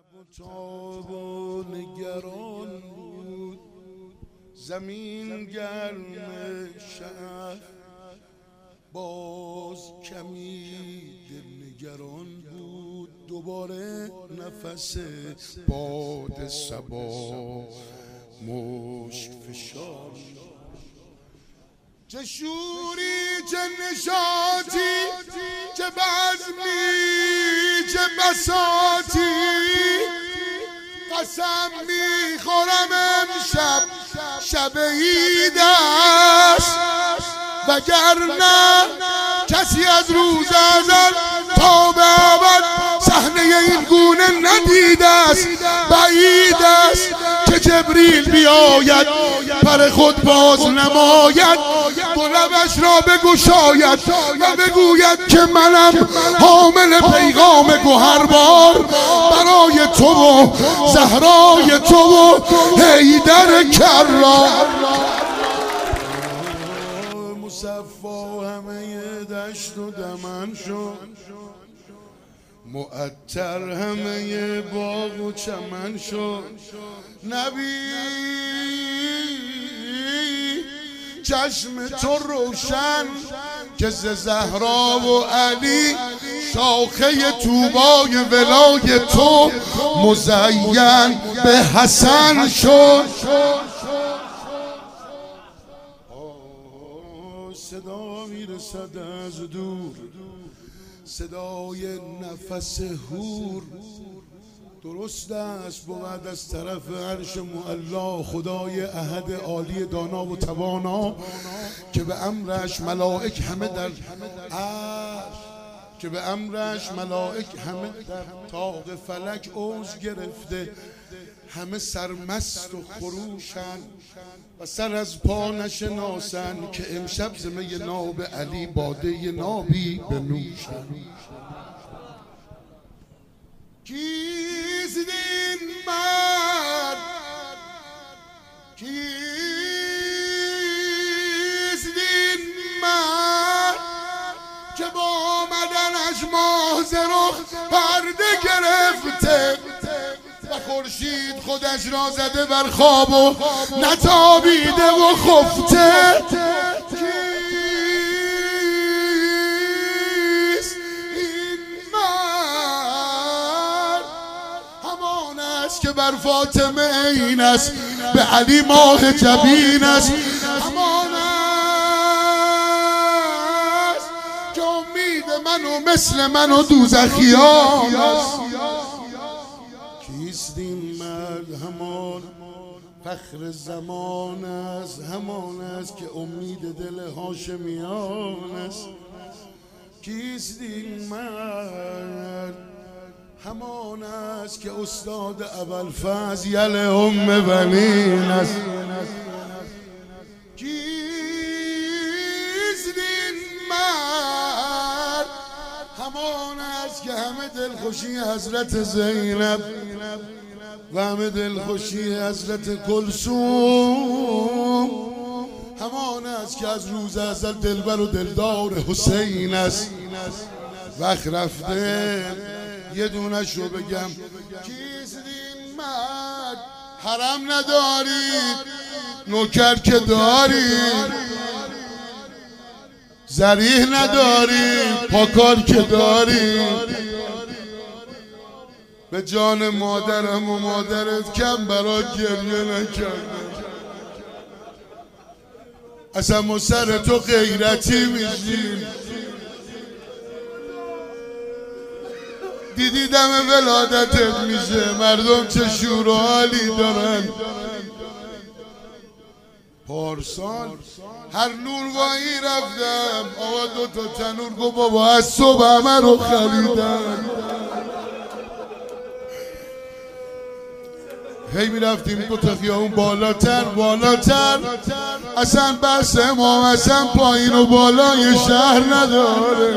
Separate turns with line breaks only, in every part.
متاب و نگران بود، زمین گرم شهر باز کمی دلنگران بود. دوباره نفس باد صبا مشک فشار، چه شوری چه نشاطی چه بزمی چه بساطی، قسم میخورم امشب شب عید است، وگرنه کسی از روز ازل تا به ابد صحنه این گونه ندیده است. بعید است که جبریل بیاید پر خود باز نماید، دو لبش را بگشاید و بگوید که منم حامل پیغام گوهربار برای تو و زهرای تو و حیدر کرار. مصفا همه دشت و دمن شد، معطر همه باغ و چمن شد. نبی چشم تو روشن که ز زهرا و علی شاخه طوبای ولای تو مزین به حسن شد. صدا میرسد از دور، صدای نفس هور. درست است بود از طرف عرش معلا خدای احد عالی دانا و توانا که به امرش ملائک همه در عرش، که به امرش ملائک همه در طاق فلک اوج گرفته، همه سرمست و خروشن و سر از پا نشناسن که امشب زمه ناب علی باده نابی بنوشن. کیست این مرد، کیست این مرد که با آمدنش ماه ز رخ پرده گرفته و خورشید خودش را زده بر خواب و نتابیده و خفته؟ کیست این مرد؟ همان است که بر فاطمه عین است، به علی ماه جبین است. همان است که امید من و مثل من و دوزخیان است. کیست این مرد؟ همان فخر زمان است، همان است که امید دل هاشمیان است. کیست این مرد؟ همان است که استاد ابوالفضل ام بنین است. کیست این مرد؟ همان است که همه دلخوشی حضرت زینب و همه دلخوشی حضرت کلثوم، همان است که از روز ازل دلبر و دلدار حسین است. وقت رفته یه دونش رو بگم. کیست این مرد؟ حرم ندارید، نوکر که دارید، ذریح ندارید، پاکار که دارید. به جان مادرم و مادرت کم برات گریه نکردم، اصلا ما سر تو غیرتی میشیم. دیدی دم ولادتت میشه، مردم چه شور و حالی دارن. پارسال هر نورگاهی رفتم آقا دو تا تنور گو بابا از صبح همه رو خریدن. هی میرفتیم دو تا خیابون بالاتر بالاتر، اصلا بحث امام حسن پایین و بالای شهر نداره.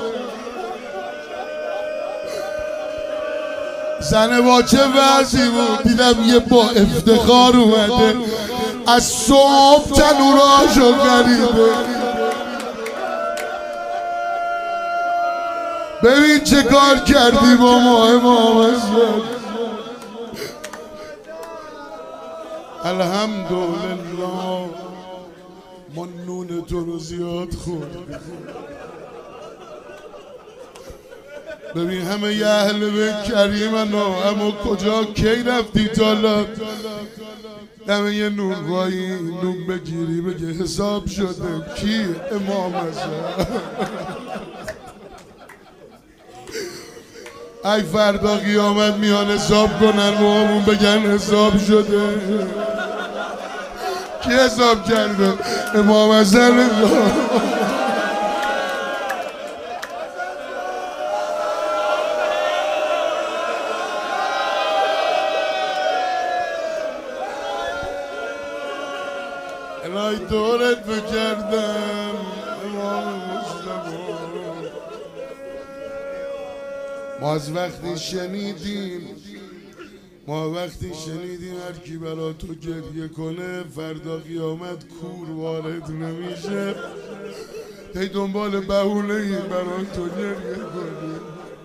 زنه با چه وضعی بود، دیدم یه با افتخار اومده از صبح تنوراشو خریده. ببین چه کار کردی با ما امام حسن. الحمدلله ما نون تو رو زیاد خوردیم. ببین همه یه اهل بیت کریمن اما کجا کی رفتی تالا همه یه نونوایی نون بگیری بگه حساب شده کی امام حسن ای فردا قیامت میان حساب کنن و همون بگن حساب شده کی حساب کرده امام حسن الهی دورت بکردم امام مصطفی. ما وقتی شنیدیم هر کی برا تو گریه کنه فردا قیامت کور وارد نمیشه هی دنبال بهونه‌ای برا تو گریه کنه.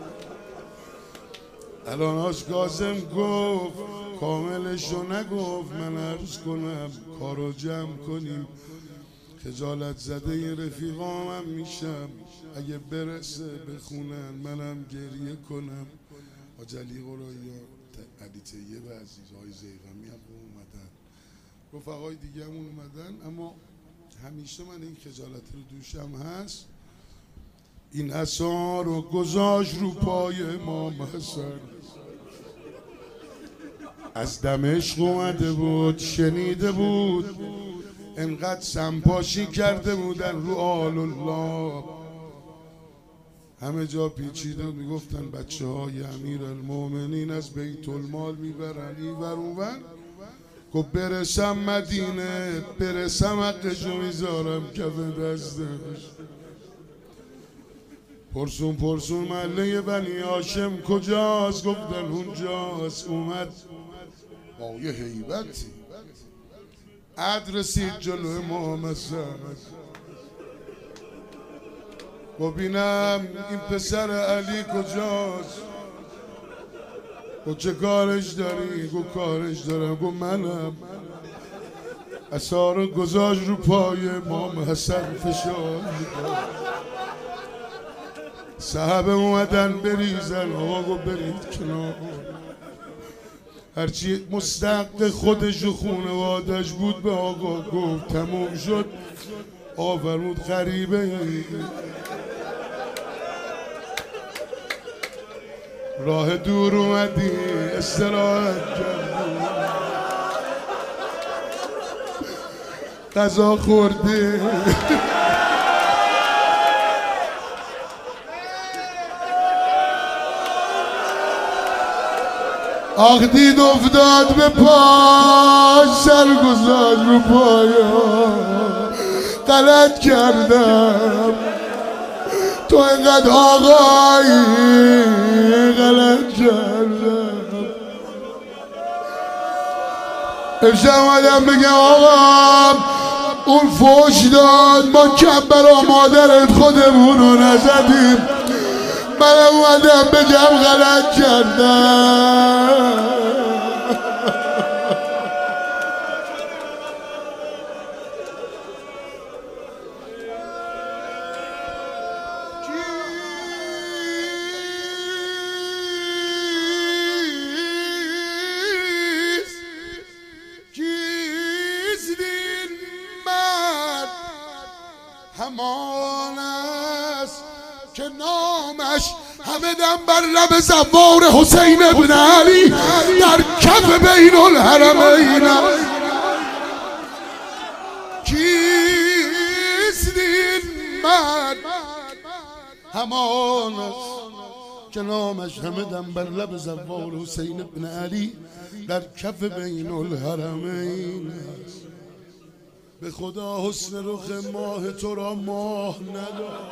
الاناش قاسم گفت کاملشو نگفت من عرض کنم کارو جمع کنیم خجالت زده این رفیقام هم میشم اگه برسه بخونن منم گریه کنم. آجلی قرآیا علی طیب عزیز های زیغمی هم اومدن رفقای دیگه هم اومدن اما همیشه من این خجالت رو دوشم هست. این عصا رو گذاشت رو پای امام حسن از دمشق اومده بود شنیده بود انقدر سمپاشی کرده بودن رو آل الله همه جا پیچیده میگفتن بچه های امیر المومنین از بیت المال میبرن این ور اون ور گفت برسم مدینه برسم حقشو میذارم کف دستش. پرسون محله بنی هاشم کجاست گفتن اونجاست. اومد با یه هیبتی عد رسید جلو امام حسن ببینم این پسر علی کجاست گفت چه کارش داری گفت کارش دارم گفت منم. عصا رو گذاشت رو پای امام حسن فشار میداد صحابه اومدن بریزن آقا گفت برید کنار هرچی مستحق خودش و خونوادش بود به آقا گفت تموم شد. آفرمود غریبه راه دور اومدی استراحت کردی غذا خوردی آخ دید افتاد به پاش سر گذاشت رو پایا غلط کردم تو اینقدر آقایی غلط کردم. امشب اومدم بگم آقا اون فوش داد ما کربلا مادرت خودمون رو نزدیم من اومدم بگم غلط کردم. همان است که نامش همه دم بر لب زوار حسین ابن علی در کف بین الحرمین. کیست این مرد همان است که نامش همه دم بر لب زوار حسین ابن علی در کف بین الحرمین. به خدا حسن رخ ماه تو را ماه نداد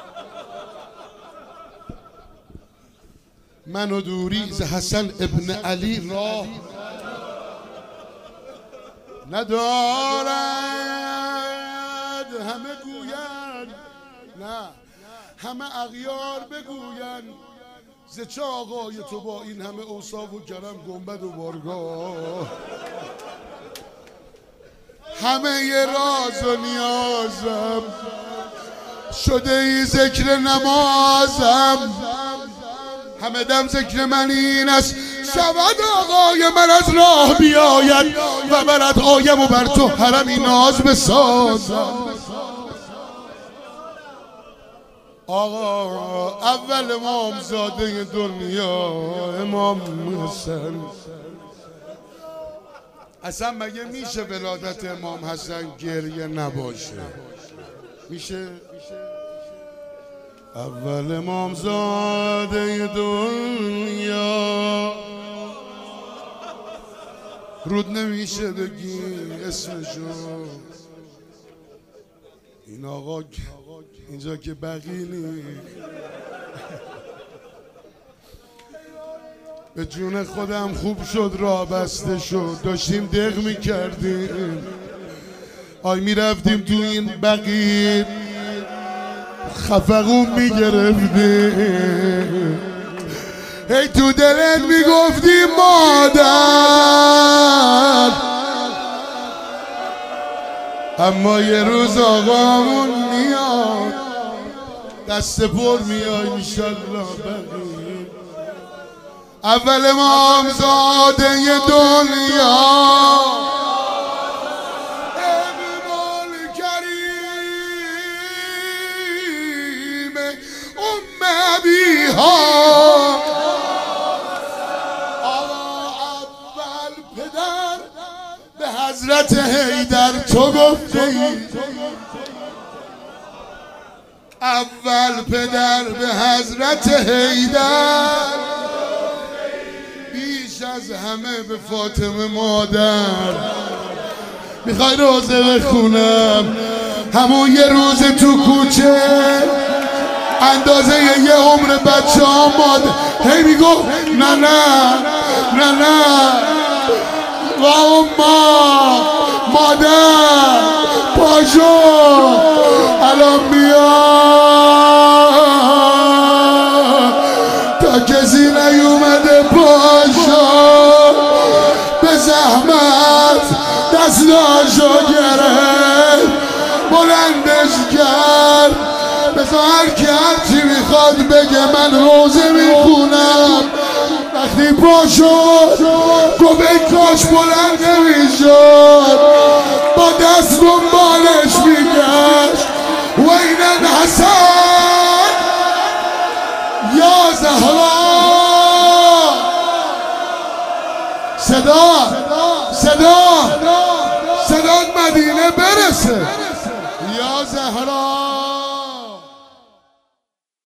من و دوری ز حسن ابن علی راه ندارد. همه گویند نه همه اغیار بگویند ز چه آقای تو با این همه اوصاف و کرم گنبد و بارگاه همه ی راز و نیازم، شده ای ذکر نمازم، همه دم ذکر من این است شود آقای من از راه بیاید و برد آیم و بر تو حرمی ناز بسازم. آقا اول امامزاده دنیا امام حسن، اصلا مگه میشه ولادت امام حسن گریه نباشه؟ میشه؟ اول امامزاده دنیا، رود نمیشه بگی اسمشو. این آقا اینجا که بقیلی، به جون خودم خوب شد راه بسته شد، داشتیم دق میکردیم آی میرفتیم تو این بقیل خفقون میگرفتیم، هی تو دلت میگفتی مادر، اما یه روز آقامون میاد دست پر میای انشالله بقیل. اول امامزاده دنیا ابن کریم ام ابیها، اول پدر به حضرت حیدر تو گفته ای، اول پدر به حضرت حیدر، بیش از همه به فاطمه مادر. میخوای روزه بخونم همون یه روز تو کوچه اندازه یه عمر بچه ها مادر هی میگو نه نه نه نه و اما مادر پاشو الان بیاد تا کسی نیومده پاشو، به زحمت دستاشو گرفت بلندش کرد، بذار هر کی هرچی میخواد بگه من روزه میخونم. وقتی پاشد گفت ای کاش بلند نمیشد، با دست دنبالش میگشت و این الحسن یا زهرا، صدات مدینه برسه یا زهرا.